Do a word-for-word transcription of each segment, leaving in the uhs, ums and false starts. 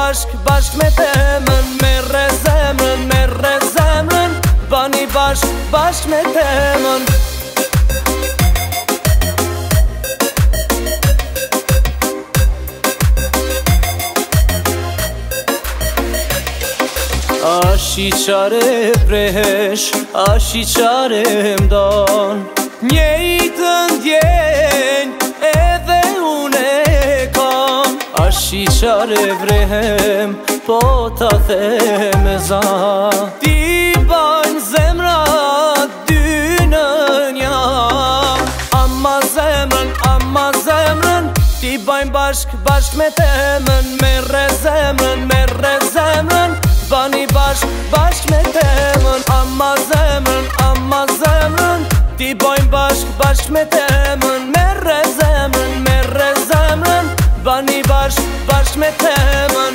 bashk, bashk me temën, merre zemrën, merre zemrën, bani bashk, bashk me temën. Ashi qare prehesh, ashi qare mdan, njejtë ndjenj edhe une kam. Ashi qare vrehem, po ta them e zan, ti bajnë zemra dy në një. Amma zemrën, amma zemrën, ti bajnë bashk, bashk me temën, merre zemrën, merre zemrën, bani bashk, bashk me temën. Amma zemrën, amma zemrën, ti bojnë bashk, bashk me temën, merre zemrën, merre zemrën, bani bashk, bashk me temën.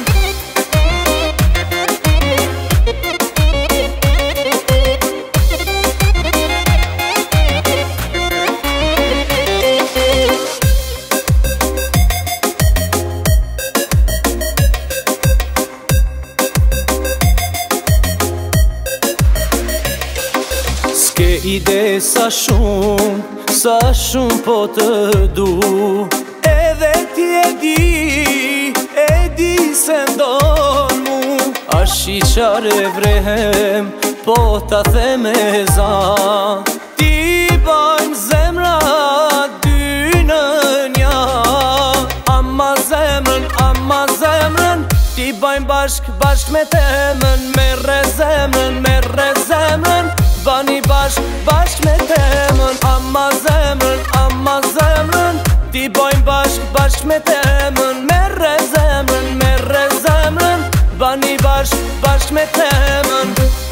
S'ke ide sa shumë, sa shumë po të du, edhe ti e di, e di se ndon mu. Ashi qare vrehem, po ta them e zan, ti bajnë zemra dy në një. Amma zemrën, amma zemrën, ti bajnë bashk, bashk me temën, merre zemrën, merre zemrën, bani bashk, bashk me temën. Amma zemrën, amma zemrën, ti bojnë bashk, bashk me temën, merre zemrën, merre zemrën, bani bashk, bashk me temën.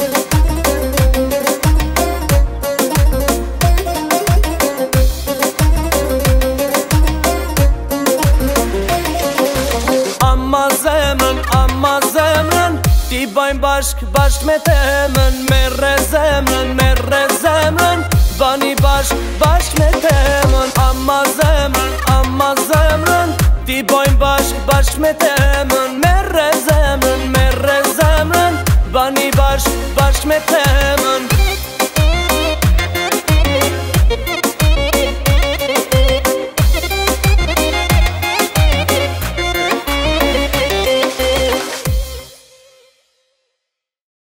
Amma zemrën, amma zemrën, ti bajnë bashk, bashk me temën, merre zemrën, merre zemrën, bani bashk, bashk me temën. Amma zemrën, amma zemrën, ti bajnë bashk, bashk me temën, merre zemrën.